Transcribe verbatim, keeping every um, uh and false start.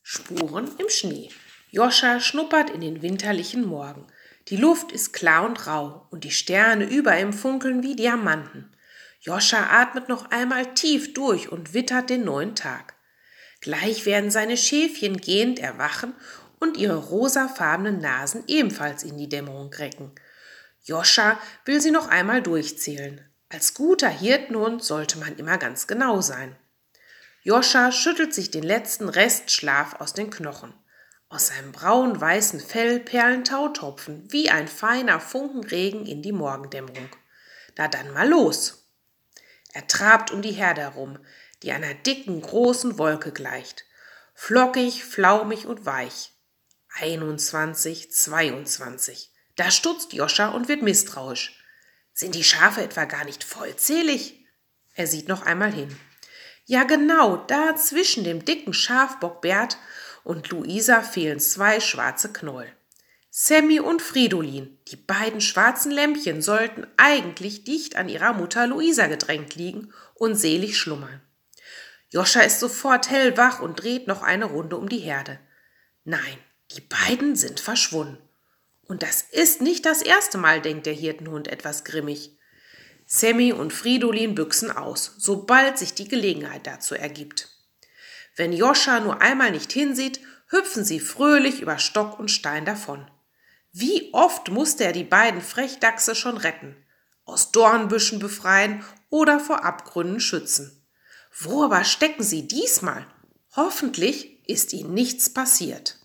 Spuren im Schnee. Joscha schnuppert in den winterlichen Morgen. Die Luft ist klar und rau und die Sterne über ihm funkeln wie Diamanten. Joscha atmet noch einmal tief durch und wittert den neuen Tag. Gleich werden seine Schäfchen gähnend erwachen und ihre rosafarbenen Nasen ebenfalls in die Dämmerung recken. Joscha will sie noch einmal durchzählen. Als guter Hirtenhund sollte man immer ganz genau sein. Joscha schüttelt sich den letzten Restschlaf aus den Knochen. Aus seinem braun-weißen Fell perlen Tautropfen wie ein feiner Funkenregen in die Morgendämmerung. Na dann mal los! Er trabt um die Herde herum, die einer dicken, großen Wolke gleicht. Flockig, flaumig und weich. einundzwanzig, zweiundzwanzig. Da stutzt Joscha und wird misstrauisch. Sind die Schafe etwa gar nicht vollzählig? Er sieht noch einmal hin. Ja genau, da zwischen dem dicken Schafbock Bert und Luisa fehlen zwei schwarze Knäuel. Sammy und Fridolin, die beiden schwarzen Lämpchen, sollten eigentlich dicht an ihrer Mutter Luisa gedrängt liegen und selig schlummern. Joscha ist sofort hellwach und dreht noch eine Runde um die Herde. Nein, die beiden sind verschwunden. Und das ist nicht das erste Mal, denkt der Hirtenhund etwas grimmig. Sammy und Fridolin büchsen aus, sobald sich die Gelegenheit dazu ergibt. Wenn Joscha nur einmal nicht hinsieht, hüpfen sie fröhlich über Stock und Stein davon. Wie oft musste er die beiden Frechdachse schon retten, aus Dornbüschen befreien oder vor Abgründen schützen. Wo aber stecken sie diesmal? Hoffentlich ist ihnen nichts passiert.